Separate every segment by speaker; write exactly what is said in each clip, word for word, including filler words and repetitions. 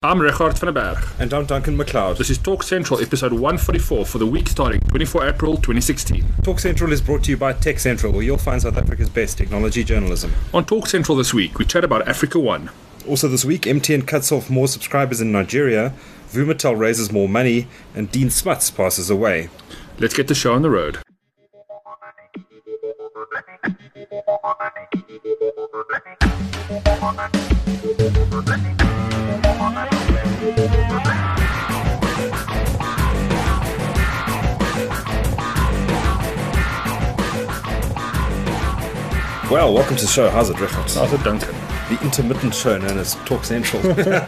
Speaker 1: I'm Richard van der Berg.
Speaker 2: And I'm Duncan McLeod.
Speaker 1: This is Talk Central, episode one forty-four for the week starting twenty-fourth of April twenty sixteen.
Speaker 2: Talk Central is brought to you by Tech Central, where you'll find South Africa's best technology journalism.
Speaker 1: On Talk Central this week, we chat about Africa One.
Speaker 2: Also this week, M T N cuts off more subscribers in Nigeria, Vumatel raises more money, and Dean Smuts passes away.
Speaker 1: Let's get the show on the road.
Speaker 2: Well, welcome to the show. How's it, Richard?
Speaker 1: How's it, Duncan?
Speaker 2: The intermittent show known as Talk Central.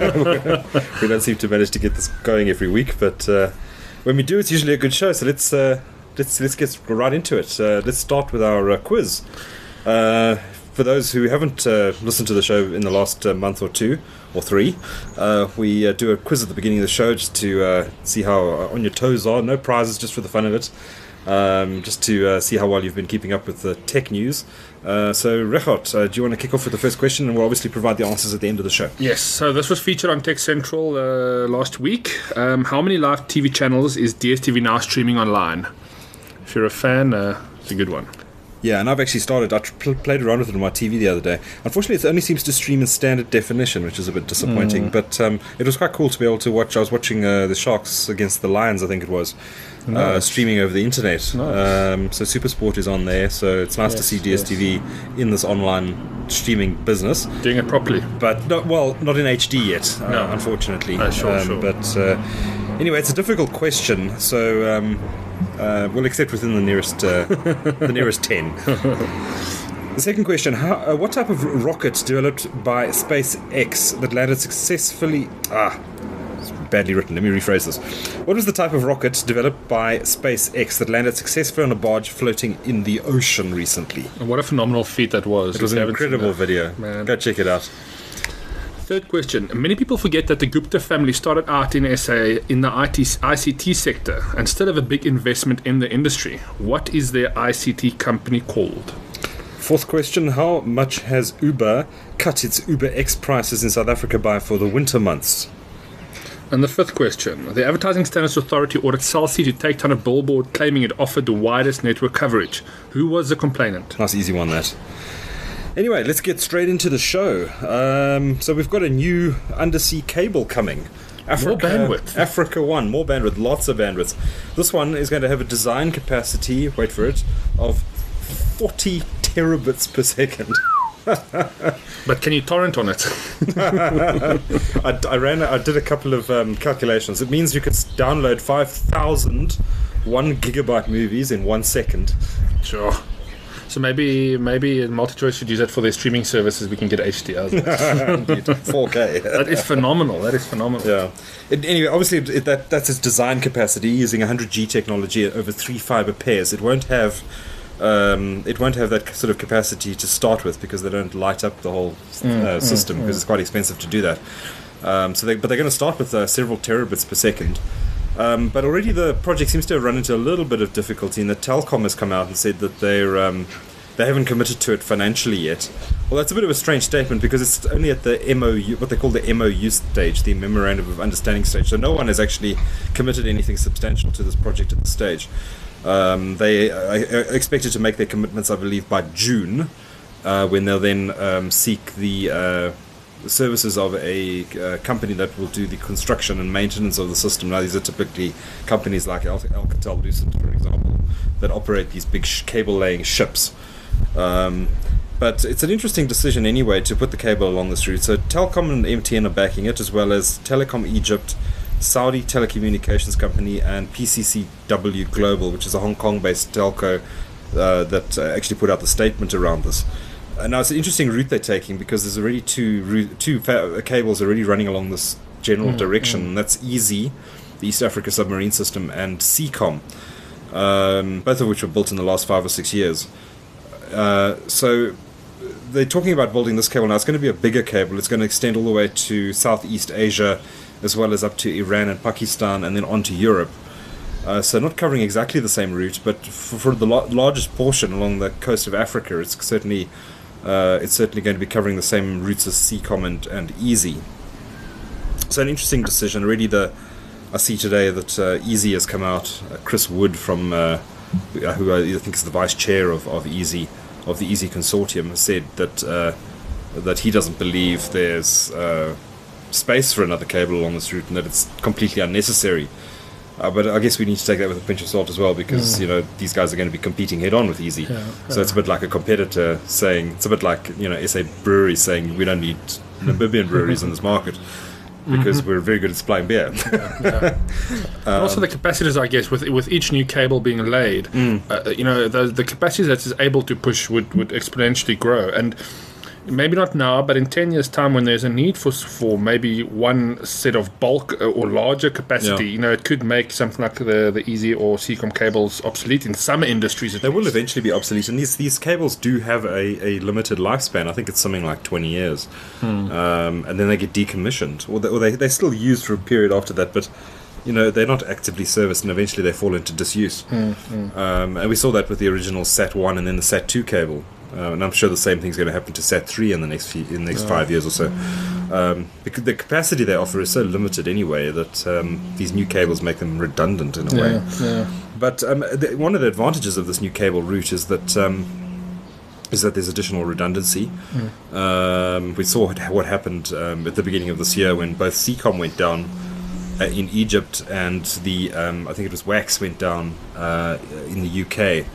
Speaker 2: We don't seem to manage to get this going every week, but uh, when we do, it's usually a good show. So let's uh, let's let's get right into it. Uh, let's start with our uh, quiz. Uh, for those who haven't uh, listened to the show in the last uh, month or two or three, uh, we uh, do a quiz at the beginning of the show just to uh, see how on your toes are. No prizes, just for the fun of it. Um, just to uh, see how well you've been keeping up with the tech news. Uh, so, Richard, uh, do you want to kick off with the first question, and we'll obviously provide the answers at the end of the show?
Speaker 1: Yes, so this was featured on Tech Central uh, last week. Um, how many live T V channels is D S T V now streaming online? If you're a fan, uh, it's a good one.
Speaker 2: Yeah, and I've actually started, I tr- played around with it on my T V the other day. Unfortunately, it only seems to stream in standard definition, which is a bit disappointing. Mm. But um, it was quite cool to be able to watch. I was watching uh, the Sharks against the Lions, I think it was, nice. uh, streaming over the internet. Nice. Um, so SuperSport is on there, so it's nice yes, to see D S T V yes. in this online streaming business.
Speaker 1: Doing it properly.
Speaker 2: But, not, well, not in H D yet, uh,
Speaker 1: no.
Speaker 2: unfortunately.
Speaker 1: Uh, sure,
Speaker 2: um,
Speaker 1: sure.
Speaker 2: But uh, anyway, it's a difficult question, so... Um, Uh, we'll accept within the nearest uh, the nearest ten. The second question: how, uh, what type of rocket developed by SpaceX that landed successfully? Ah, it's badly written. Let me rephrase this. What was the type of rocket developed by SpaceX that landed successfully on a barge floating in the ocean recently?
Speaker 1: And what a phenomenal feat that was!
Speaker 2: It was an incredible video. Man. Go check it out.
Speaker 1: Third question. Many people forget that the Gupta family started out in S A in the I T, I C T sector and still have a big investment in the industry. What is their I C T company called?
Speaker 2: Fourth question. How much has Uber cut its UberX prices in South Africa by for the winter months?
Speaker 1: And the fifth question. The Advertising Standards Authority ordered Cell C to take down a billboard claiming it offered the widest network coverage. Who was the complainant?
Speaker 2: Nice easy one, that. Anyway, let's get straight into the show. Um, so we've got a new undersea cable coming.
Speaker 1: Africa, more bandwidth.
Speaker 2: Africa One, more bandwidth, lots of bandwidth. This one is going to have a design capacity, wait for it, of forty terabits per second.
Speaker 1: But can you torrent on it?
Speaker 2: I, I ran. I did a couple of um, calculations. It means you could download five thousand one gigabyte movies in one second.
Speaker 1: Sure. So maybe maybe MultiChoice should use that for their streaming services. We can get H D R.
Speaker 2: four K.
Speaker 1: That is phenomenal. That is phenomenal.
Speaker 2: Yeah. It, anyway, obviously it, that that's its design capacity using one hundred G technology over three fiber pairs. It won't have um, it won't have that sort of capacity to start with because they don't light up the whole uh, mm, system mm, because mm. it's quite expensive to do that. Um, so they, but they're going to start with uh, several terabits per second. Um, but already the project seems to have run into a little bit of difficulty, and the Telkom has come out and said that they're um, they haven't committed to it financially yet. Well, that's a bit of a strange statement because it's only at the M O U, what they call the M O U stage, the Memorandum of Understanding stage. So no one has actually committed anything substantial to this project at this stage. Um, they are expected to make their commitments, I believe, by June, uh, when they'll then um, seek the uh, services of a uh, company that will do the construction and maintenance of the system. Now, these are typically companies like Al- Alcatel-Lucent, for example, that operate these big sh- cable-laying ships. Um, but it's an interesting decision anyway to put the cable along this route. So Telkom and M T N are backing it, as well as Telecom Egypt, Saudi Telecommunications Company, and P C C W Global, which is a Hong Kong-based telco uh, that uh, actually put out the statement around this. Uh, now, it's an interesting route they're taking because there's already two route, two fa- cables already running along this general mm, direction. Mm. And that's EASY, the East Africa Submarine System, and SEACOM, um, both of which were built in the last five or six years. Uh, so they're talking about building this cable now. It's going to be a bigger cable. It's going to extend all the way to Southeast Asia, as well as up to Iran and Pakistan, and then on to Europe. Uh, so not covering exactly the same route, but for, for the lo- largest portion along the coast of Africa, it's certainly uh, it's certainly going to be covering the same routes as SEACOM and, and EASY. it's an interesting decision. Really, the I see today that uh, Easy has come out. Uh, Chris Wood from uh, who I think is the vice chair of, of Easy of the Easy Consortium has said that uh, that he doesn't believe there's uh, space for another cable along this route and that it's completely unnecessary. Uh, but I guess we need to take that with a pinch of salt as well, because mm. you know these guys are going to be competing head on with Easy. Yeah, so yeah. It's a bit like a competitor saying, it's a bit like you know S A Breweries saying we don't need Namibian breweries in this market because mm-hmm. we're very good at supplying beer.
Speaker 1: yeah, yeah. um, also the capacities, I guess, with with each new cable being laid, mm. uh, you know the the capacity that is able to push would, would exponentially grow. And maybe not now, but in ten years' time, when there's a need for for maybe one set of bulk or larger capacity, yeah. you know, it could make something like the the Easy or Seacom cables obsolete in some industries.
Speaker 2: They least. will eventually be obsolete, and these these cables do have a, a limited lifespan. I think it's something like twenty years, hmm. um, and then they get decommissioned, or they, or they they're still used for a period after that, but. You know, they're not actively serviced, and eventually they fall into disuse. Hmm, hmm. Um, and we saw that with the original Sat one and then the Sat two cable. Uh, and I'm sure the same thing's going to happen to Sat three in the next few, in the next oh. five years or so. Um, because the capacity they offer is so limited anyway that um, these new cables make them redundant in a
Speaker 1: yeah,
Speaker 2: way.
Speaker 1: Yeah.
Speaker 2: But um, the, one of the advantages of this new cable route is that um, is that there's additional redundancy. Mm. Um, we saw what happened um, at the beginning of this year when both Seacom went down uh, in Egypt and the um, I think it was Wax went down uh, in the U K.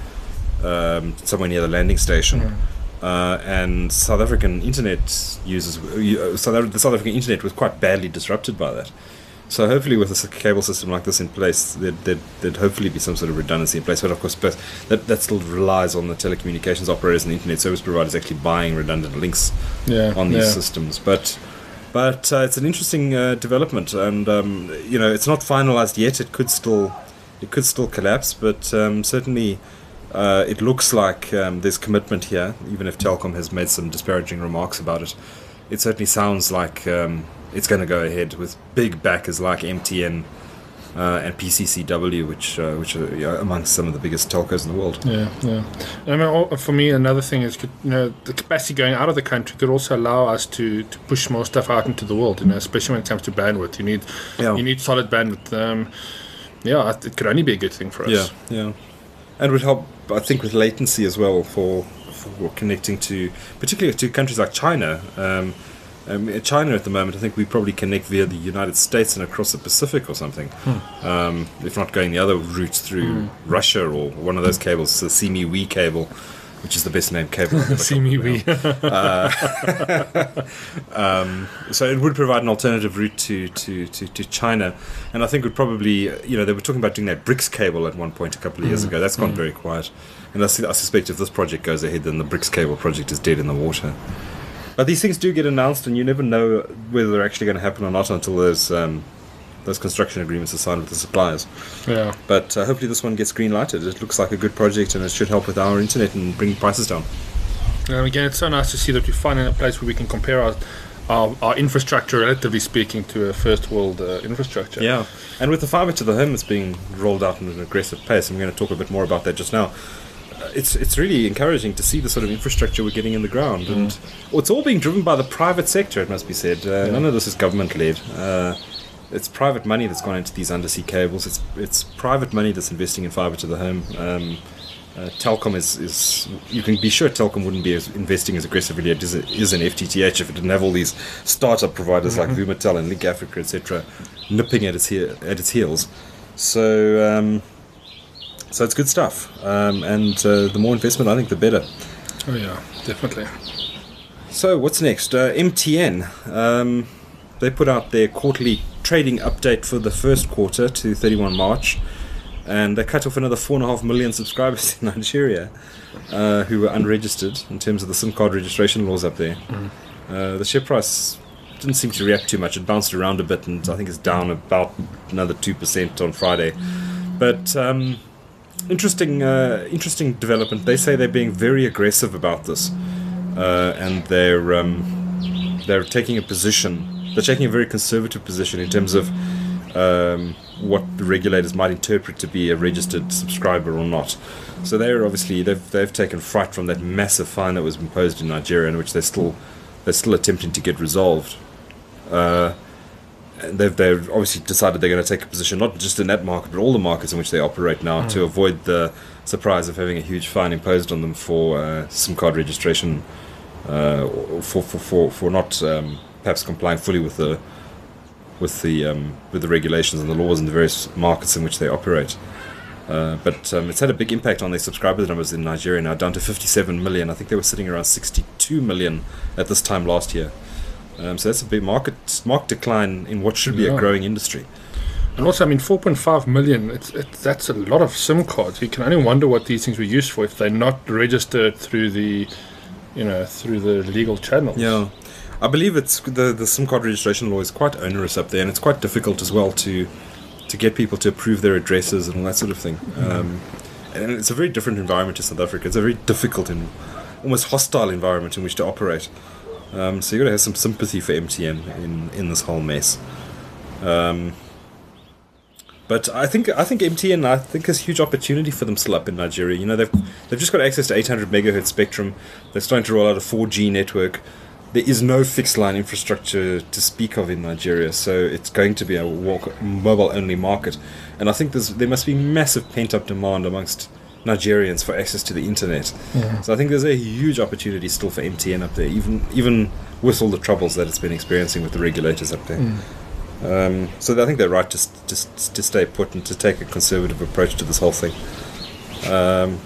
Speaker 2: Um, somewhere near the landing station, mm. uh, and South African internet users, uh, South, the South African internet was quite badly disrupted by that. So hopefully, with a cable system like this in place, there'd, there'd, there'd hopefully be some sort of redundancy in place. But of course, that that still relies on the telecommunications operators and the internet service providers actually buying redundant links
Speaker 1: yeah,
Speaker 2: on these
Speaker 1: yeah.
Speaker 2: systems. But but uh, it's an interesting uh, development, and um, you know, it's not finalized yet. It could still it could still collapse, but um, certainly. Uh, it looks like um, there's commitment here, even if Telkom has made some disparaging remarks about it. It certainly sounds like um, it's going to go ahead with big backers like M T N uh, and P C C W, which uh, which are you know, amongst some of the biggest telcos in the world.
Speaker 1: Yeah, yeah. I mean, for me, another thing is, you know, the capacity going out of the country could also allow us to, to push more stuff out into the world. You know, especially when it comes to bandwidth, you need yeah. you need solid bandwidth. Um, yeah, it could only be a good thing for us.
Speaker 2: Yeah, yeah. And would help, I think, with latency as well for, for connecting to, particularly to countries like China. Um, um, China at the moment, I think we probably connect via the United States and across the Pacific or something. Hmm. Um, if not going the other routes through hmm. Russia or one of those cables, the Simi-Wee cable, which is the best named cable.
Speaker 1: Simi-Wee.
Speaker 2: uh, um, so it would provide an alternative route to, to, to, to China, and I think would probably, you know, they were talking about doing that BRICS cable at one point a couple of years mm. ago. That's gone mm. very quiet, and I, I suspect if this project goes ahead, then the BRICS cable project is dead in the water. But these things do get announced, and you never know whether they're actually going to happen or not until there's um, those construction agreements are signed with the suppliers.
Speaker 1: Yeah.
Speaker 2: But uh, hopefully this one gets green lighted. It looks like a good project, and it should help with our internet and bring prices down.
Speaker 1: And again, it's so nice to see that we're finding a place where we can compare our our, our infrastructure, relatively speaking, to a first world uh, infrastructure.
Speaker 2: Yeah. And with the fibre to the home that's being rolled out at an aggressive pace, and we're going to talk a bit more about that just now. It's it's really encouraging to see the sort of infrastructure we're getting in the ground, mm. and well, it's all being driven by the private sector. It must be said. Uh, yeah. None of this is government led. Uh, It's private money that's gone into these undersea cables. It's it's private money that's investing in fibre to the home. Um, uh, Telkom is, is you can be sure Telkom wouldn't be as investing as aggressively as it is in F T T H if it didn't have all these startup providers mm-hmm. like Vumatel and Link Africa, et cetera, nipping at its he- at its heels. So um, so it's good stuff. Um, and uh, the more investment, I think, the better.
Speaker 1: Oh yeah, definitely.
Speaker 2: So what's next? Uh, M T N. Um, they put out their quarterly trading update for the first quarter to thirty-first of March, and they cut off another four and a half million subscribers in Nigeria uh, who were unregistered in terms of the SIM card registration laws up there. Mm. Uh, the share price didn't seem to react too much. It bounced around a bit, and I think it's down about another two percent on Friday. But um, interesting, uh, interesting development. They say they're being very aggressive about this, uh, and they're um, they're taking a position. They're taking a very conservative position in terms of um, what the regulators might interpret to be a registered subscriber or not. So they're obviously they've they've taken fright from that massive fine that was imposed in Nigeria, in which they're still they're still attempting to get resolved. Uh, and they've they've obviously decided they're going to take a position not just in that market, but all the markets in which they operate now, mm. to avoid the surprise of having a huge fine imposed on them for uh, SIM card registration, uh, for, for for for not um, perhaps complying fully with the with the um, with the regulations and the laws in the various markets in which they operate. Uh, but um, it's had a big impact on their subscriber numbers in Nigeria now, down to fifty-seven million. I think they were sitting around sixty-two million at this time last year. Um, so that's a big market marked decline in what should be yeah. a growing industry.
Speaker 1: And also, I mean, four point five million, it's, it's, that's a lot of SIM cards. You can only wonder what these things were used for if they're not registered through the, you know, through the legal channels.
Speaker 2: Yeah. I believe it's the, the SIM card registration law is quite onerous up there, and it's quite difficult as well to to get people to approve their addresses and all that sort of thing. Mm-hmm. Um, and it's a very different environment to South Africa. It's a very difficult and almost hostile environment in which to operate. Um, so you've got to have some sympathy for M T N in, in this whole mess. Um, but I think I think M T N I think has a huge opportunity for them still up in Nigeria. You know, they've they've just got access to eight hundred megahertz spectrum. They're starting to roll out a four G network. There is no fixed line infrastructure to speak of in Nigeria, so it's going to be a walk, mobile-only market. And I think there's, there must be massive pent-up demand amongst Nigerians for access to the internet. Yeah. So I think there's a huge opportunity still for M T N up there, even even with all the troubles that it's been experiencing with the regulators up there. Mm. Um, so I think they're right to, to, to stay put and to take a conservative approach to this whole thing. Um,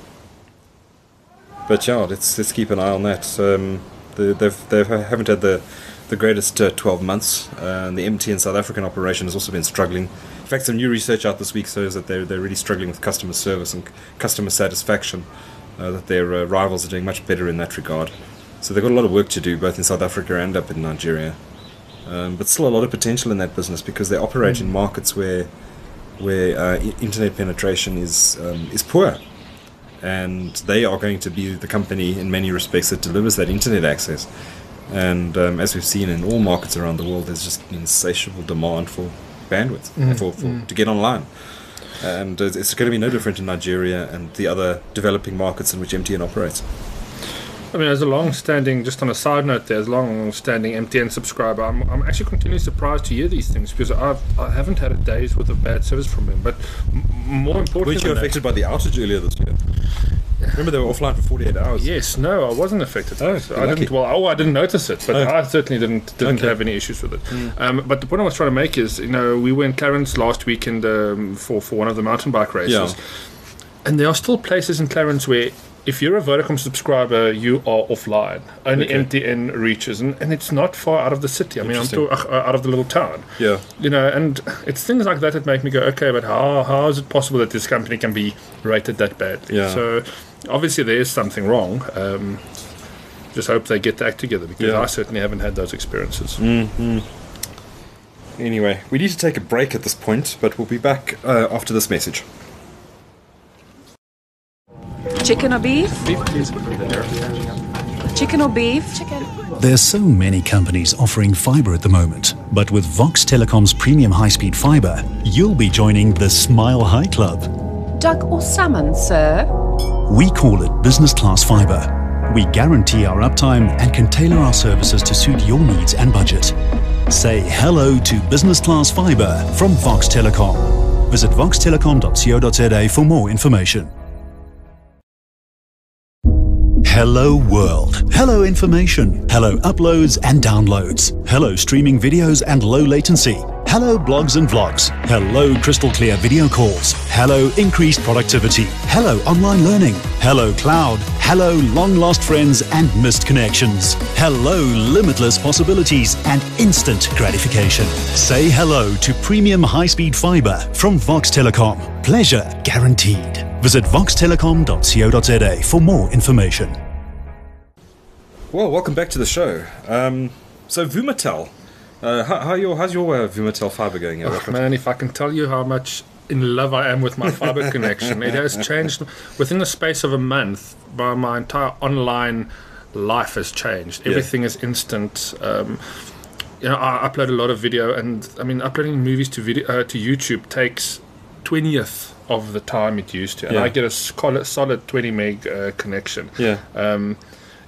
Speaker 2: but yeah, let's, let's keep an eye on that. Um, The, they've they haven't had the the greatest uh, twelve months, uh, and the M T N South African operation has also been struggling. In fact, some new research out this week shows that they're they're really struggling with customer service and c- customer satisfaction. Uh, that their uh, rivals are doing much better in that regard. So they've got a lot of work to do, both in South Africa and up in Nigeria. Um, but still a lot of potential in that business because they operate mm. in markets where where uh, I- internet penetration is um, is poor. And they are going to be the company in many respects that delivers that internet access. And um, as we've seen in all markets around the world, there's just insatiable demand for bandwidth mm. for, for mm. to get online. And uh, it's going to be no different in Nigeria and the other developing markets in which M T N operates.
Speaker 1: I mean, as a long-standing, just on a side note there, as a long-standing M T N subscriber, I'm, I'm actually continually surprised to hear these things because I've, I haven't had a day's worth of bad service from them. But m- more importantly,
Speaker 2: weren't you affected that, by the outage earlier this year? Remember they were offline for forty-eight hours.
Speaker 1: Yes, no, I wasn't affected.
Speaker 2: Oh,
Speaker 1: so I didn't. Well, oh, I didn't notice it, but oh. I certainly didn't didn't okay. have any issues with it. Mm. Um, but the point I was trying to make is, you know, we were in Clarence last weekend um, for for one of the mountain bike races, yeah. and there are still places in Clarence where, if you're a Vodacom subscriber, you are offline. Only okay. M T N reaches, and, and it's not far out of the city. I mean, I'm to, uh, out of the little town.
Speaker 2: Yeah.
Speaker 1: You know, and it's things like that that make me go, okay, but how how is it possible that this company can be rated that badly?
Speaker 2: Yeah.
Speaker 1: So obviously there is something wrong. Um, just hope they get the act together because yeah. I certainly haven't had those experiences.
Speaker 2: Mm-hmm. Anyway, we need to take a break at this point, but we'll be back uh, after this message.
Speaker 3: Chicken or beef? Beef, please. Chicken or beef? Chicken.
Speaker 4: There's so many companies offering fibre at the moment, but with Vox Telecom's premium high-speed fibre, you'll be joining the Smile High Club.
Speaker 3: Duck or salmon, sir?
Speaker 4: We call it business class fibre. We guarantee our uptime and can tailor our services to suit your needs and budget. Say hello to business class fibre from Vox Telecom. Visit vox telecom dot co dot za for more information. Hello world. Hello information. Hello uploads and downloads. Hello streaming videos and low latency. Hello blogs and vlogs. Hello crystal clear video calls. Hello increased productivity. Hello online learning. Hello cloud. Hello long lost friends and missed connections. Hello limitless possibilities and instant gratification. Say hello to premium high speed fibre from Vox Telecom. Pleasure guaranteed. Visit vox telecom dot co dot za for more information.
Speaker 2: Well, welcome back to the show. Um, so Vumatel, uh, how, how your, how's your uh, Vumatel fibre going?
Speaker 1: Oh, man, if I can tell you how much in love I am with my fibre connection, it has changed within the space of a month. My, my entire online life has changed. Yeah. Everything is instant. Um, you know, I upload a lot of video, and I mean, uploading movies to video uh, to YouTube takes twentieth of the time it used to, and
Speaker 2: yeah.
Speaker 1: I get a solid, solid twenty meg uh, connection.
Speaker 2: Yeah.
Speaker 1: Um,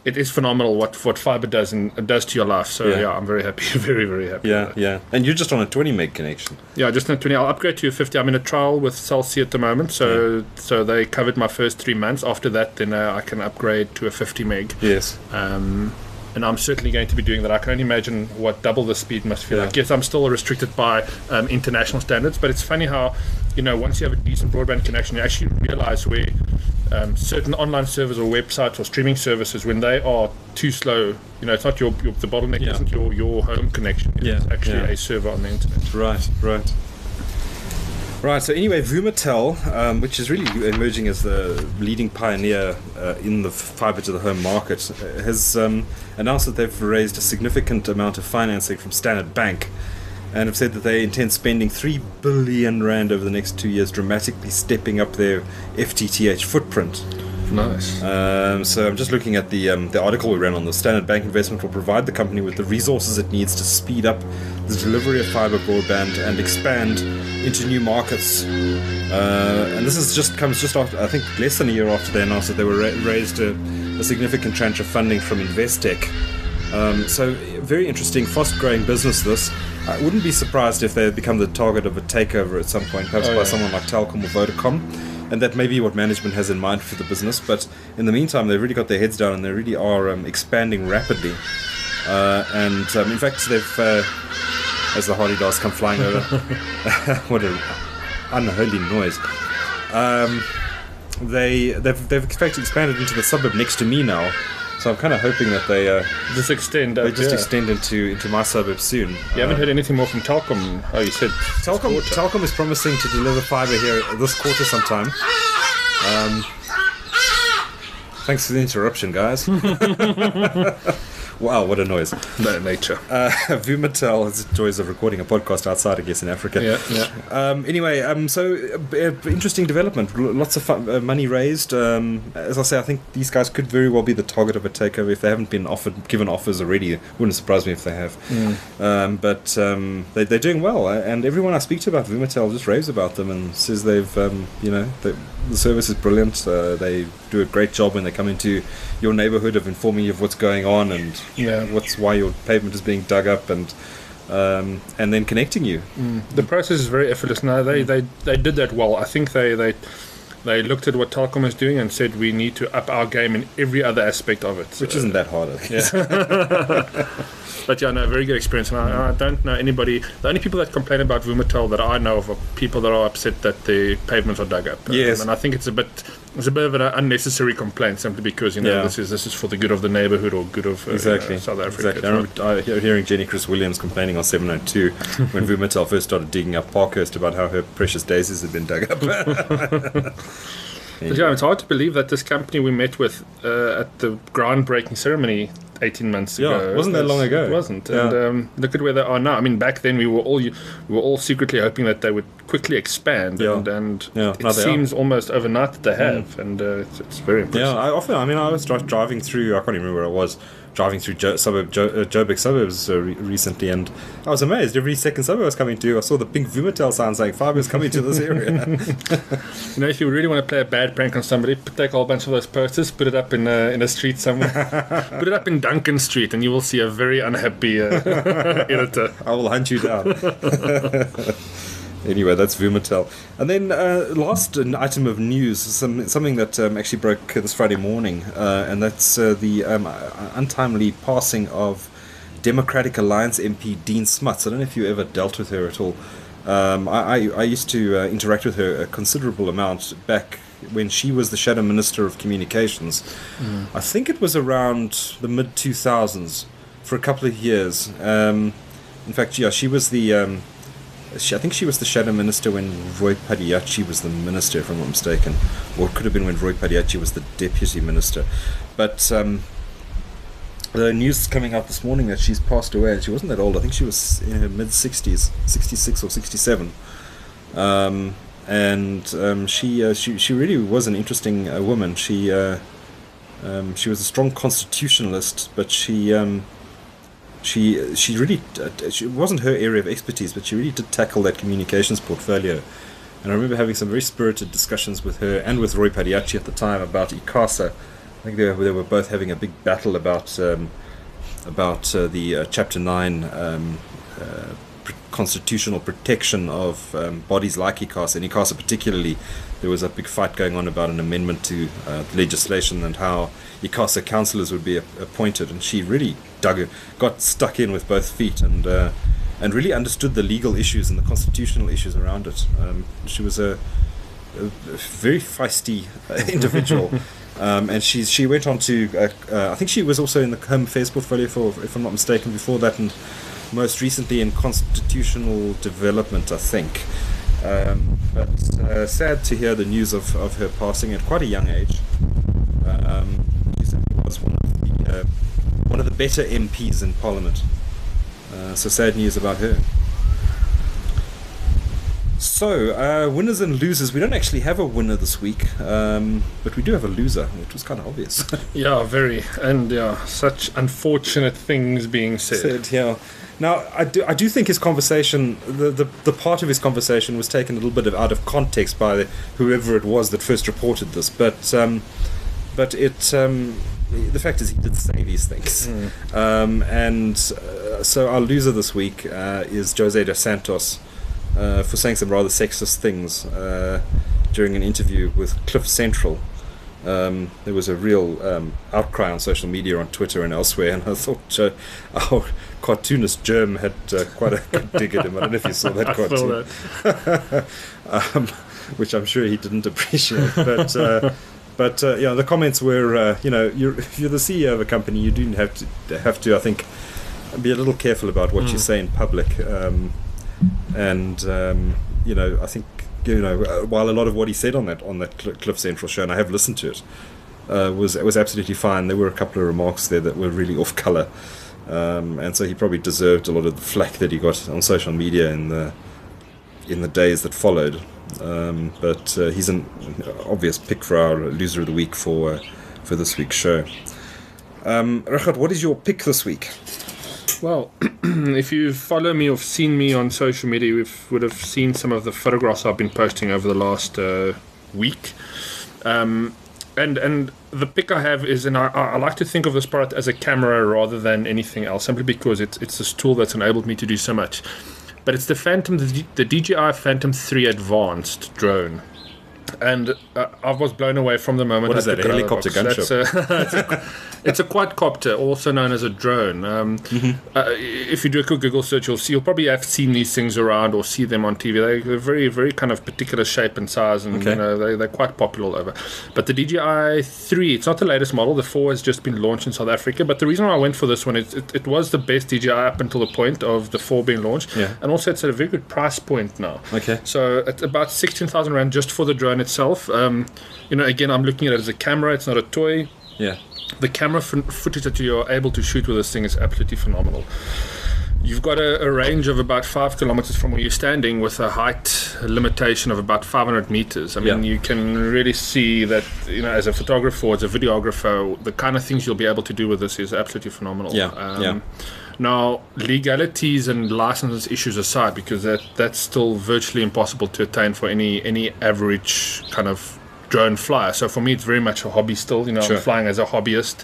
Speaker 1: it is phenomenal what what fiber does and does to your life. So
Speaker 2: Yeah.
Speaker 1: yeah, I'm very happy, very very happy.
Speaker 2: Yeah,
Speaker 1: with that.
Speaker 2: yeah. And you're just on a twenty meg connection.
Speaker 1: Yeah, just not twenty. I'll upgrade to a fifty. I'm in a trial with Cell C at the moment, so so they covered my first three months. After that, then uh, I can upgrade to a fifty meg.
Speaker 2: Yes.
Speaker 1: Um, and I'm certainly going to be doing that. I can only imagine what double the speed must feel
Speaker 2: Yeah.
Speaker 1: like. Yes, I'm still restricted by um, international standards, but it's funny how, you know, once you have a decent broadband connection, you actually realize where um, certain online servers or websites or streaming services, when they are too slow, you know, it's not your, your the bottleneck
Speaker 2: Yeah.
Speaker 1: isn't your, your home connection. It's
Speaker 2: Yeah,
Speaker 1: actually
Speaker 2: yeah.
Speaker 1: a server on the internet.
Speaker 2: Right, right. Right, so anyway, Vumatel, um, which is really emerging as the leading pioneer uh, in the fiber to the home market, uh, has um, announced that they've raised a significant amount of financing from Standard Bank and have said that they intend spending three billion rand over the next two years, dramatically stepping up their F T T H footprint.
Speaker 1: Nice.
Speaker 2: Um, so I'm just looking at the um, the article we ran on the Standard Bank investment will provide the company with the resources it needs to speed up the delivery of fiber broadband and expand into new markets. Uh, and this is just comes just after, I think, less than a year after they announced that they were ra- raised a, a significant tranche of funding from Investec. Um, so very interesting, fast-growing business. This I wouldn't be surprised if they become the target of a takeover at some point, perhaps
Speaker 1: Oh,
Speaker 2: by
Speaker 1: yeah.
Speaker 2: someone like Telkom or Vodacom. And that may be what management has in mind for the business. But in the meantime, they've really got their heads down and they really are um, expanding rapidly. Uh, and um, in fact, they've, uh, as the Hardy Dolls come flying over, what an unholy noise. Um, they, they've, they've in fact expanded into the suburb next to me now. So I'm kind of hoping that they uh,
Speaker 1: Just extend.
Speaker 2: they
Speaker 1: up,
Speaker 2: just
Speaker 1: yeah.
Speaker 2: extend into, into my suburb soon.
Speaker 1: You haven't
Speaker 2: Uh,
Speaker 1: heard anything more from Telkom? Oh, you said
Speaker 2: Telkom,
Speaker 1: this quarter.
Speaker 2: Telkom is promising to deliver fiber here this quarter sometime. Um, thanks for the interruption, guys. Wow, what a noise.
Speaker 1: No, nature.
Speaker 2: Uh, Vumatel has the joys of recording a podcast outside, I guess, in Africa.
Speaker 1: Yeah, yeah.
Speaker 2: Um, anyway, um, so uh, uh, interesting development. L- lots of fun, uh, money raised. Um, as I say, I think these guys could very well be the target of a takeover if they haven't been offered, given offers already. It wouldn't surprise me if they have.
Speaker 1: Mm.
Speaker 2: Um, but um, they, they're doing well, uh, and everyone I speak to about Vumatel just raves about them and says they've, um, you know, they, the service is brilliant. Uh, they do a great job when they come into your neighbourhood of informing you of what's going on and
Speaker 1: Yeah.
Speaker 2: what's why your pavement is being dug up and um, and then connecting you.
Speaker 1: The process is very effortless. No, they, they, they did that well. I think they, they they looked at what Telkom is doing and said we need to up our game in every other aspect of it.
Speaker 2: Which
Speaker 1: So-
Speaker 2: isn't that hard, I think.
Speaker 1: Yeah. But yeah, no, very good experience. And I, I don't know anybody. The only people that complain about Vumatel that I know of are people that are upset that the pavements are dug up.
Speaker 2: Yes.
Speaker 1: Um, and I think it's a bit, it's a bit of an unnecessary complaint simply because you know
Speaker 2: Yeah.
Speaker 1: this is this is for the good of the neighbourhood or good of uh,
Speaker 2: Exactly.
Speaker 1: you know, South Africa.
Speaker 2: Exactly. I remember I, he- hearing Jenny Chris Williams complaining on seven oh two when Vumatel first started digging up Parkhurst about how her precious daisies had been dug up.
Speaker 1: But yeah, it's hard to believe that this company we met with uh, at the groundbreaking ceremony eighteen months
Speaker 2: Yeah,
Speaker 1: ago.
Speaker 2: it wasn't that long
Speaker 1: was-
Speaker 2: ago.
Speaker 1: It wasn't.
Speaker 2: Yeah.
Speaker 1: And um, look at where they are now. I mean, back then we were all we were all secretly hoping that they would quickly expand,
Speaker 2: Yeah.
Speaker 1: and, and
Speaker 2: Yeah,
Speaker 1: it
Speaker 2: now they
Speaker 1: seems almost overnight that they have, and uh, it's, it's very impressive.
Speaker 2: Yeah, I often, I mean, I was dri- driving through, I can't even remember where I was, driving through jo- suburb, jo- uh, Joburg suburbs uh, re- recently, and I was amazed. Every second suburb I was coming to, I saw the pink Vumatel sign saying fibre is coming to this area.
Speaker 1: You know, if you really want to play a bad prank on somebody, put, take a whole bunch of those posters, put it up in a, in a street somewhere, put it up in Duncan Street, and you will see a very unhappy uh, editor.
Speaker 2: I will hunt you down. Anyway, that's Vumatel. And then uh, last an item of news, some, something that um, actually broke this Friday morning, uh, and that's uh, the um, uh, untimely passing of Democratic Alliance M P Dean Smuts. I don't know if you ever dealt with her at all. Um, I, I, I used to uh, interact with her a considerable amount back when she was the Shadow Minister of Communications. Mm. I think it was around the mid two thousands for a couple of years. Um, in fact, yeah, she was the... Um, She, I think she was the shadow minister when Roy Padiachi was the minister, if I'm not mistaken. Or it could have been when Roy Padiachi was the deputy minister. But um, the news is coming out this morning that she's passed away, and she wasn't that old. I think she was in her mid-sixties, sixty-six or sixty-seven. Um, and um, she, uh, she she really was an interesting uh, woman. She uh, um, she was a strong constitutionalist, but she... Um, She she really uh, she, it wasn't her area of expertise, but she really did tackle that communications portfolio. And I remember having some very spirited discussions with her and with Roy Padiachi at the time about ICASA, think they were, they were both having a big battle about um, about uh, the uh, Chapter Nine um, uh, pr- constitutional protection of um, bodies like ICASA, and ICASA particularly. There was a big fight going on about an amendment to uh, legislation and how ICASA councillors would be a- appointed, and she really dug, got stuck in with both feet and uh, and really understood the legal issues and the constitutional issues around it. Um, she was a, a very feisty individual. Um, and she she went on to uh, uh, I think she was also in the Home Affairs portfolio for, if I'm not mistaken, before that, and most recently in constitutional development, I think. Um, but uh, sad to hear the news of, of her passing at quite a young age. Um, she certainly was one of the uh, one of the better M Ps in Parliament. Uh, so sad news about her. So, uh, winners and losers. We don't actually have a winner this week, um, but we do have a loser, which was kind of obvious.
Speaker 1: Yeah, very. And yeah, such unfortunate things being said.
Speaker 2: Said, yeah. Now, I do, I do think his conversation, the, the, the part of his conversation was taken a little bit of, out of context by the, whoever it was that first reported this, but um, but it um, the fact is he did say these things. Mm. Um, and uh, so our loser this week uh, is Jose dos Santos, Uh, for saying some rather sexist things uh, during an interview with Cliff Central. Um, there was a real um, outcry on social media, on Twitter and elsewhere, and I thought uh, our cartoonist Germ had uh, quite a good dig at him. I don't know if you saw that
Speaker 1: I
Speaker 2: cartoon,
Speaker 1: that.
Speaker 2: um, which I'm sure he didn't appreciate. But uh, but uh, yeah, the comments were, uh, you know, you're, if you're the C E O of a company, you do have to have to, I think, be a little careful about what mm. you say in public. Um, And um, you know, I think you know, while a lot of what he said on that on that Cliff Central show, and I have listened to it, uh, was was absolutely fine. There were a couple of remarks there that were really off colour, um, and so he probably deserved a lot of the flack that he got on social media in the in the days that followed. Um, but uh, he's an obvious pick for our loser of the week for uh, for this week's show. Um, Rachad, what is your pick this week?
Speaker 1: Well, if you follow me or seen me on social media, you would have seen some of the photographs I've been posting over the last uh, week. Um, and and the pick I have is, and I, I like to think of this product as a camera rather than anything else, simply because it's it's this tool that's enabled me to do so much. But it's the Phantom, the, the D J I Phantom three Advanced drone. And uh, I was blown away from the moment.
Speaker 2: What is that, a helicopter gunship?
Speaker 1: It's a, it's a quadcopter, also known as a drone. Um, mm-hmm. uh, if you do a quick Google search, you'll see, you'll probably have seen these things around or see them on T V. They're very, very kind of particular shape and size, and
Speaker 2: okay.
Speaker 1: you know they, they're quite popular all over. But the D J I three, it's not the latest model. The four has just been launched in South Africa. But the reason why I went for this one is it, it was the best D J I up until the point of the four being launched,
Speaker 2: yeah.
Speaker 1: and also it's at a very good price point now.
Speaker 2: Okay.
Speaker 1: So it's about sixteen thousand rand just for the drone itself. Um, you know, again, I'm looking at it as a camera. It's not a toy.
Speaker 2: Yeah.
Speaker 1: The camera f- footage that you are able to shoot with this thing is absolutely phenomenal. You've got a, a range of about five kilometers from where you're standing, with a height limitation of about five hundred meters. I mean,
Speaker 2: yeah.
Speaker 1: you can really see that, you know, as a photographer, as a videographer, the kind of things you'll be able to do with this is absolutely phenomenal.
Speaker 2: Yeah.
Speaker 1: Um,
Speaker 2: yeah.
Speaker 1: Now, legalities and license issues aside, because that that's still virtually impossible to attain for any any average kind of drone flyer. So for me, it's very much a hobby still. You know,
Speaker 2: sure.
Speaker 1: I'm flying as a hobbyist.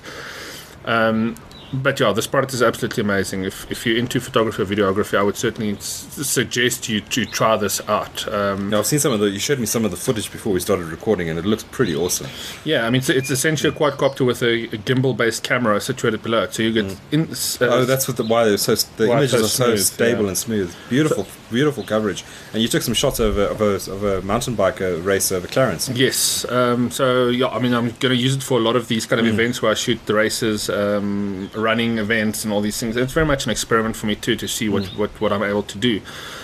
Speaker 1: Um, but yeah, this product is absolutely amazing. If if you're into photography or videography, I would certainly s- suggest you to try this out. Um,
Speaker 2: now, I've seen some of the. You showed me some of the footage before we started recording, and it looks pretty awesome.
Speaker 1: Yeah, I mean, it's, it's essentially a quadcopter with a, a gimbal-based camera situated below it. So you get
Speaker 2: Mm.
Speaker 1: in. Uh,
Speaker 2: oh, that's what the why they're so the
Speaker 1: why
Speaker 2: images
Speaker 1: so
Speaker 2: are so
Speaker 1: smooth,
Speaker 2: stable
Speaker 1: yeah.
Speaker 2: and smooth. Beautiful, so, beautiful coverage. And you took some shots of a, of a, of a mountain bike uh, race over Clarence.
Speaker 1: Yes. Um, so yeah, I mean, I'm going to use it for a lot of these kind of mm. events where I shoot the races, um, running events, and all these things. It's very much an experiment for me too, to see what, mm. what, what I'm able to do.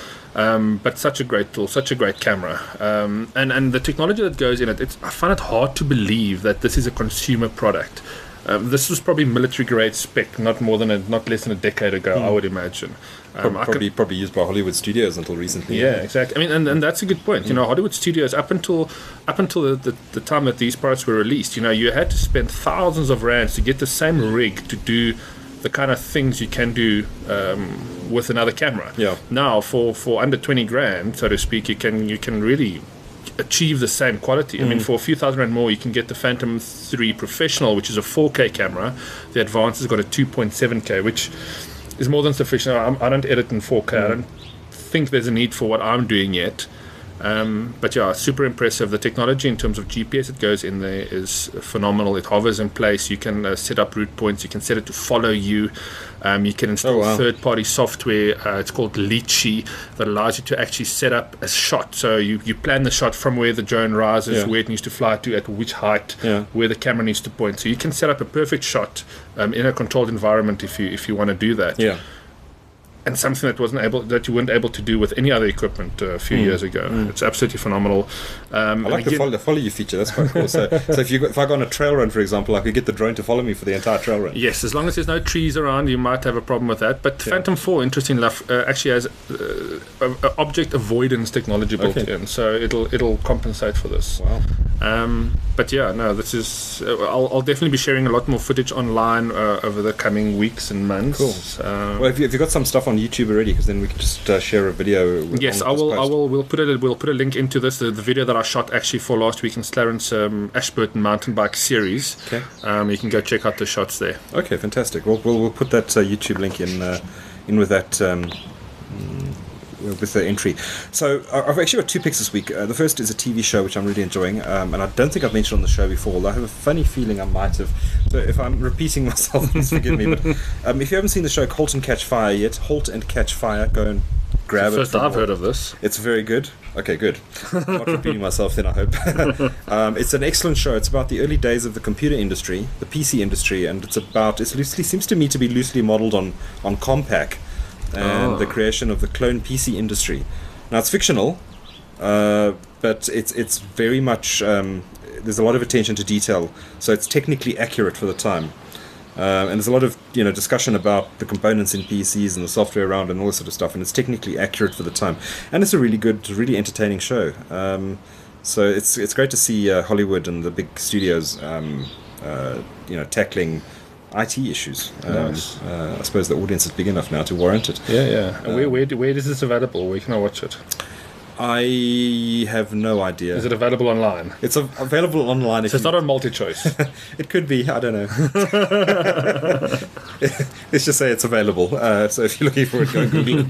Speaker 1: Um, but such a great tool, such a great camera, um, and and the technology that goes in it. It's, I find it hard to believe that this is a consumer product. Um, this was probably military grade spec, not more than a, not less than a decade ago, mm. I would imagine.
Speaker 2: Um, probably, probably, probably used by Hollywood studios until recently.
Speaker 1: Yeah, exactly. I mean, and, and that's a good point. Mm. You know, Hollywood studios up until up until the, the, the time that these products were released, you know, you had to spend thousands of rands to get the same rig to do the kind of things you can do um, with another camera.
Speaker 2: Yeah.
Speaker 1: Now, for, for under twenty grand, so to speak, you can you can really achieve the same quality. I mean, for a few thousand rand more, you can get the Phantom three Professional, which is a four K camera. The Advance has got a two point seven K, which is more than sufficient. I'm, I don't edit in four K. Mm. I don't think there's a need for what I'm doing yet. Um, but yeah, super impressive. The technology in terms of G P S that goes in there is phenomenal. It hovers in place. You can uh, set up route points. You can set it to follow you. Um, you can install oh, wow. third-party software. Uh, it's called Litchi that allows you to actually set up a shot. So you, you plan the shot from where the drone rises, yeah. where it needs to fly to, at which height, yeah. where the camera needs to point. So you can set up a perfect shot um, in a controlled environment if you if you want to do that.
Speaker 2: Yeah.
Speaker 1: And something that wasn't able that you weren't able to do with any other equipment uh, a few mm. years ago. Mm. It's absolutely phenomenal. Um,
Speaker 2: I like the follow, the follow you feature. That's quite cool. So, so if you if I go on a trail run, for example, I could get the drone to follow me for the entire trail run.
Speaker 1: Yes, as long as there's no trees around, you might have a problem with that. But yeah. Phantom four, interesting enough, uh, actually has uh, a, a object avoidance technology built okay. in, so it'll it'll compensate for this.
Speaker 2: Wow.
Speaker 1: Um, but yeah, no, this is. Uh, I'll, I'll definitely be sharing a lot more footage online uh, over the coming weeks and months.
Speaker 2: Cool. Um, well, have you, have you got some stuff on YouTube already? Because then we can just uh, share a video. With,
Speaker 1: yes, I will. I will. We'll put it. We'll put a link into this. The, the video that I shot actually for last week's Clarence um, Ashburton mountain bike series.
Speaker 2: Okay.
Speaker 1: Um, you can go check out the shots there.
Speaker 2: Okay, fantastic. We'll we'll, we'll put that uh, YouTube link in uh, in with that. Um, with the entry. So I've actually got two picks this week. Uh, the first is a T V show which I'm really enjoying, um, and I don't think I've mentioned on the show before, although I have a funny feeling I might have. So if I'm repeating myself, please forgive me. But um, if you haven't seen the show Halt and Catch Fire yet, Halt and Catch Fire, go and grab
Speaker 1: it's the
Speaker 2: it.
Speaker 1: First I've heard of this.
Speaker 2: It's very good. Okay, good. I'm not repeating myself then, I hope. um, it's an excellent show. It's about the early days of the computer industry, the P C industry, and it's about, it loosely seems to me to be loosely modeled on, on Compaq and oh. the creation of the clone P C industry. Now, it's fictional, uh, but it's it's very much, um, there's a lot of attention to detail, so it's technically accurate for the time. Uh, and there's a lot of you know discussion about the components in P Cs and the software around and all this sort of stuff, and it's technically accurate for the time. And it's a really good, really entertaining show. Um, so it's it's great to see uh, Hollywood and the big studios, um, uh, you know, tackling I T issues. Um,
Speaker 1: nice.
Speaker 2: uh, I suppose the audience is big enough now to warrant it.
Speaker 1: Yeah, yeah. And um, where where do, where is this available? Where can I watch it?
Speaker 2: I have no idea.
Speaker 1: Is it available online?
Speaker 2: It's a- available online. If
Speaker 1: so it's
Speaker 2: you,
Speaker 1: not a multi-choice.
Speaker 2: It could be. I don't know. Let's just say it's available. Uh, so if you're looking for it, go and Google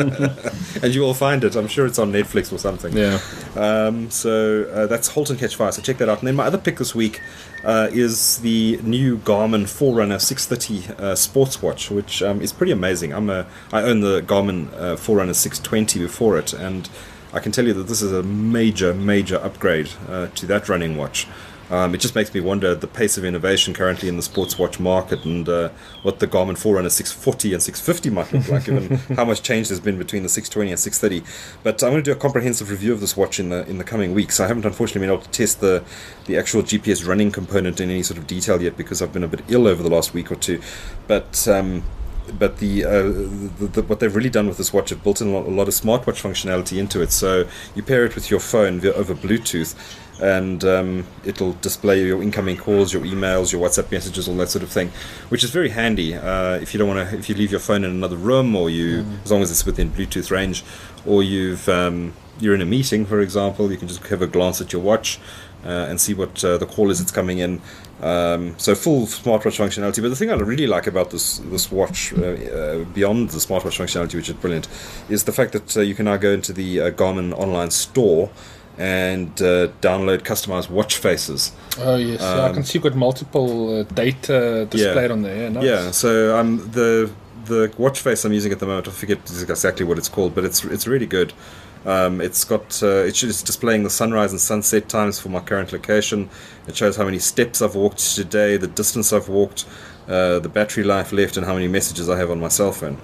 Speaker 2: it, and you will find it. I'm sure it's on Netflix or something.
Speaker 1: Yeah.
Speaker 2: Um, so uh, that's Halt and Catch Fire. So check that out. And then my other pick this week uh, is the new Garmin Forerunner six thirty uh, sports watch, which um, is pretty amazing. I'm a I own the Garmin uh, Forerunner six twenty before it, and I can tell you that this is a major, major upgrade uh, to that running watch. Um, it just makes me wonder the pace of innovation currently in the sports watch market, and uh, what the Garmin Forerunner six forty and six fifty might look like, given how much change there's been between the six twenty and six thirty. But I'm going to do a comprehensive review of this watch in the in the coming weeks. I haven't unfortunately been able to test the, the actual G P S running component in any sort of detail yet, because I've been a bit ill over the last week or two. But um, But the, uh, the, the what they've really done with this watch, have built in a lot, a lot of smartwatch functionality into it. So you pair it with your phone via, over Bluetooth, and um, it'll display your incoming calls, your emails, your WhatsApp messages, all that sort of thing, which is very handy uh, if you don't want to. If you leave your phone in another room, or you, mm. as long as it's within Bluetooth range, or you've um, you're in a meeting, for example, you can just have a glance at your watch uh, and see what uh, the call is that's coming in. Um, so full smartwatch functionality. But the thing I really like about this this watch, uh, uh, beyond the smartwatch functionality, which is brilliant, is the fact that uh, you can now go into the uh, Garmin online store and uh, download customized watch faces.
Speaker 1: Oh yes, um, yeah, I can see you've got multiple uh, data displayed
Speaker 2: yeah.
Speaker 1: on there. Yeah, nice.
Speaker 2: Yeah, so um, the the watch face I'm using at the moment, I forget exactly what it's called, but it's it's really good. Um, it's got uh, it's displaying the sunrise and sunset times for my current location. It shows how many steps I've walked today, the distance I've walked, uh, the battery life left, and how many messages I have on my cell phone.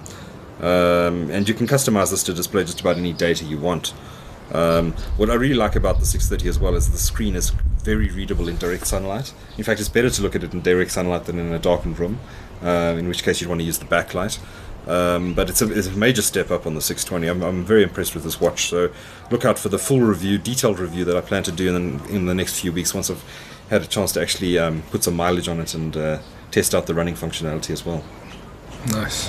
Speaker 2: Um, and you can customize this to display just about any data you want. Um, what I really like about the six thirty as well is the screen is very readable in direct sunlight. In fact, it's better to look at it in direct sunlight than in a darkened room, uh, in which case you'd want to use the backlight. Um, but it's a, it's a major step up on the six twenty. I'm, I'm very impressed with this watch, so look out for the full review, detailed review that I plan to do in, in the next few weeks once I've had a chance to actually um, put some mileage on it and uh, test out the running functionality as well.
Speaker 1: Nice.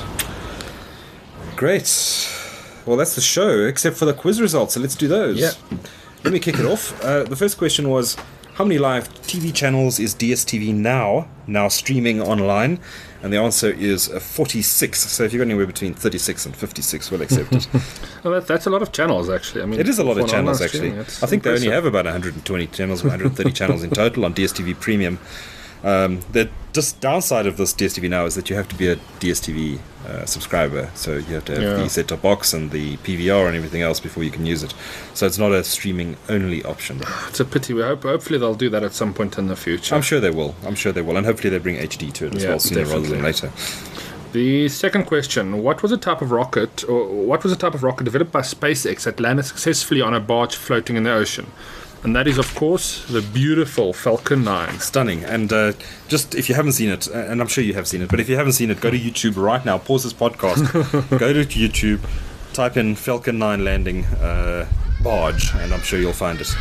Speaker 2: Great. Well, that's the show, except for the quiz results, so let's do those.
Speaker 1: Yeah.
Speaker 2: let me kick it off. Uh, the first question was, how many live T V channels is D S T V Now now streaming online? And the answer is uh, forty-six. So if you've got anywhere between thirty-six and fifty-six, we'll accept it.
Speaker 1: Well, that, that's a lot of channels, actually. I mean,
Speaker 2: It is a lot
Speaker 1: for
Speaker 2: of
Speaker 1: an
Speaker 2: channels,
Speaker 1: online
Speaker 2: actually.
Speaker 1: streaming, it's
Speaker 2: I think they only
Speaker 1: impressive.
Speaker 2: have about one hundred twenty channels, one hundred thirty channels in total on D S T V Premium. Um, the just downside of this D S T V Now is that you have to be a D S T V uh, subscriber. So you have to have
Speaker 1: Yeah.
Speaker 2: the set-top box and the P V R and everything else before you can use it. So it's not a streaming-only option.
Speaker 1: It's a pity. We hope, hopefully, they'll do that at some point in the future.
Speaker 2: I'm sure they will. I'm sure they will. And hopefully they bring H D to it as
Speaker 1: Yeah,
Speaker 2: well, sooner rather than
Speaker 1: definitely.
Speaker 2: later.
Speaker 1: The second question: What was a type of rocket, or what was a type of rocket developed by SpaceX that landed successfully on a barge floating in the ocean? And that is, of course, the beautiful Falcon nine.
Speaker 2: Stunning. And uh, just if you haven't seen it, uh, and I'm sure you have seen it, but if you haven't seen it, go to YouTube right now, pause this podcast, go to YouTube, type in Falcon nine landing uh, barge, and I'm sure you'll find it.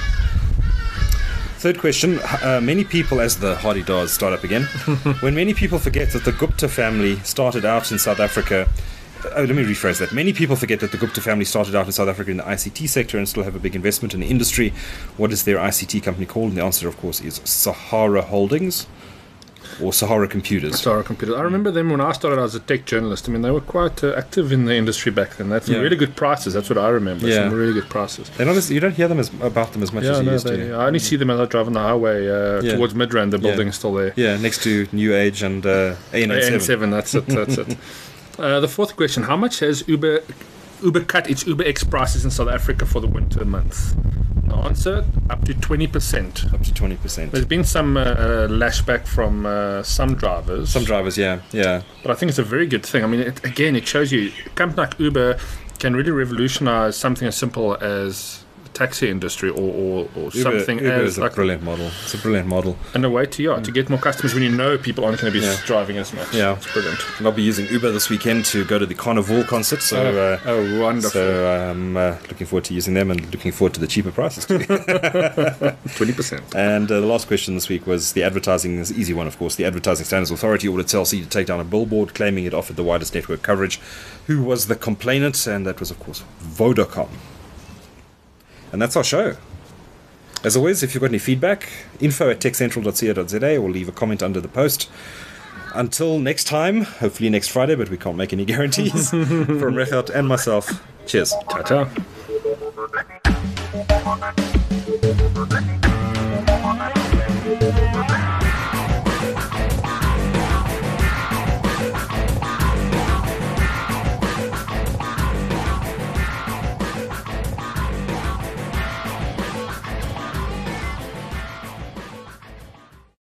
Speaker 2: Third question, uh, many people, as the Hardy Dars start up again, when many people forget that the Gupta family started out in South Africa. Oh, let me rephrase that. Many people forget that the Gupta family started out in South Africa in the I C T sector and still have a big investment in the industry. What is their I C T company called? And the answer, of course, is Sahara Holdings or Sahara Computers.
Speaker 1: Sahara Computers. I remember them when I started as a tech journalist. I mean, they were quite uh, active in the industry back then. They had some
Speaker 2: Yeah.
Speaker 1: really good prices. That's what I remember.
Speaker 2: Yeah.
Speaker 1: Some really good prices.
Speaker 2: They're not as, you don't hear them as, about them as much as
Speaker 1: Yeah,
Speaker 2: you
Speaker 1: no,
Speaker 2: used
Speaker 1: they,
Speaker 2: to.
Speaker 1: I only see them as I drive on the highway uh,
Speaker 2: Yeah.
Speaker 1: towards Midrand. The
Speaker 2: Yeah.
Speaker 1: building is still there.
Speaker 2: Yeah, next to New Age and uh, A N
Speaker 1: N
Speaker 2: seven.
Speaker 1: seven, that's it. That's it. Uh, the fourth question: How much has Uber Uber cut its UberX prices in South Africa for the winter months? The answer: up to twenty percent.
Speaker 2: Up to twenty percent.
Speaker 1: There's been some uh, uh, lashback from uh, some drivers,
Speaker 2: Some drivers, yeah, yeah.
Speaker 1: but I think it's a very good thing. I mean, it, again, it shows you a company like Uber can really revolutionize something as simple as the taxi industry, or, or, or
Speaker 2: Uber,
Speaker 1: something
Speaker 2: Uber
Speaker 1: as
Speaker 2: is a
Speaker 1: like
Speaker 2: brilliant model. It's a brilliant model.
Speaker 1: and a way to yeah to get more customers when you know people aren't going to be
Speaker 2: Yeah.
Speaker 1: driving as much.
Speaker 2: Yeah.
Speaker 1: It's brilliant.
Speaker 2: And I'll be using Uber this weekend to go to the Carnival concert, so uh,
Speaker 1: oh, wonderful!
Speaker 2: so I'm uh, looking forward to using them and looking forward to the cheaper prices too.
Speaker 1: Twenty percent.
Speaker 2: And uh, the last question this week was the advertising, this easy one of course, the Advertising Standards Authority ordered Telstra to take down a billboard claiming it offered the widest network coverage. Who was the complainant? And that was of course Vodacom. And that's our show. As always, if you've got any feedback, info at techcentral dot co dot za or leave a comment under the post. Until next time, hopefully next Friday, but we can't make any guarantees. From Rechout and myself, cheers.
Speaker 1: Ta ta.